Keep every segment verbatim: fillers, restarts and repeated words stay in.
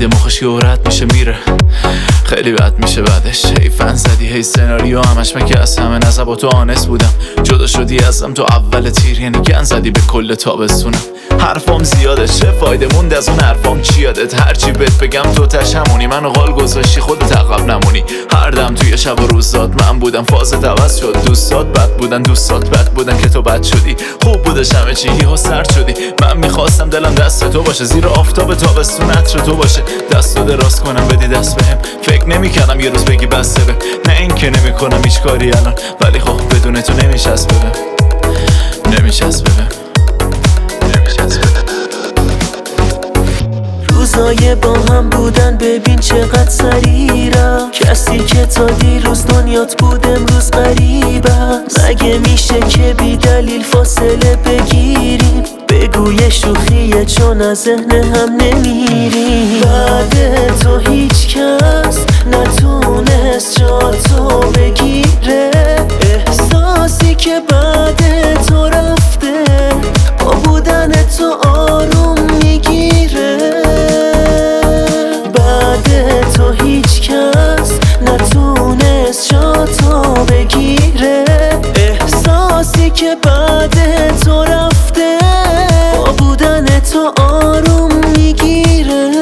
میده مخش رد میشه میره، خیلی بد میشه بعدش. هی فن زدی هی سناریو همش مگه از همه نزب و تو آنس بودم. جدا شدی ازم تو اول تیر، یعنی گن زدی به کل تابستونم. حرفام زیاده چه فایده موند از اون حرفام چی یادت؟ هرچی بهت بگم تو تش همونی، منو قال گذاشتی خودت عقب نمونی. هر دم توی شب و روز داد من بودم، فازت عوض شد. دوستات بد بودن دوستات بد بودن که تو بد شدی. خوب بودش همه چی یهو سرد شدی. من میخواستم دلم دست تو باشه، زیر آفتاب تابستون عطر تو باشه. دست رو دراز کنم بدی دست بهم، فکر نمی‌کردم یه روز بگی بسته به. نه این که نمی‌کنم هیچ کاری الان، ولی خب بدون تو نمی‌چسبه بهم، نمی‌چسبه بهم، نمی‌چسبه. روزای با هم بودن ببین چقدر سریع رفت. کسی که تا دیروز دنیات بود امروز غریب است. مگه میشه که بی دلیل فاصله بگیریم؟ بگو یه شوخیه چون از ذهن هم نمیریم. بعد تو هیچ کس نتونست جاتو بگیره. احساسی که بعد تو رفته با بودن تو آروم میگیره. بعد تو هیچ کس نتونست جاتو بگیره. احساسی که بعد تو رفته با بودن تو آروم میگیره.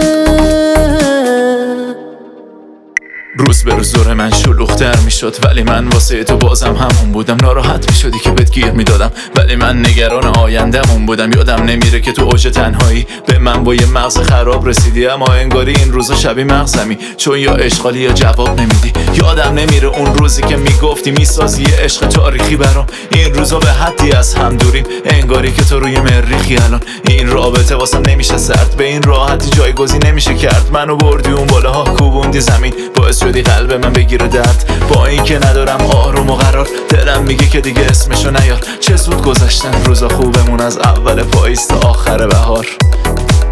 روز به روز دور من شلوغ‌تر میشد، ولی من واسه تو بازم همون بودم. ناراحت میشدی که بهت گیر میدادم، ولی من نگران آینده‌مون بودم. یادم نمیره که تو اوج تنهایی به من با یه مغز خراب رسیدی. اما انگاری این روزا شبیه مغزمی، چون یا اشغالی یا جواب نمیدی. یادم نمیره اون روزی که میگفتی میسازی یه عشق تاریخی برام. این روزا به حدی از هم دوریم، انگاری که تو روی مریخی الان. این رابطه واسم نمیشه سرد، به این راحتی جایگزین نمیشه کرد. منو بردی اون بالاها کوبوندی زمین، باعث شدی قلب من بگیره درد. با این که ندارم آروم و قرار، دلم میگه که دیگه اسمشو نیار. چه زود گذشتن روزا خوبمون، از اول پاییز تا آخر بهار.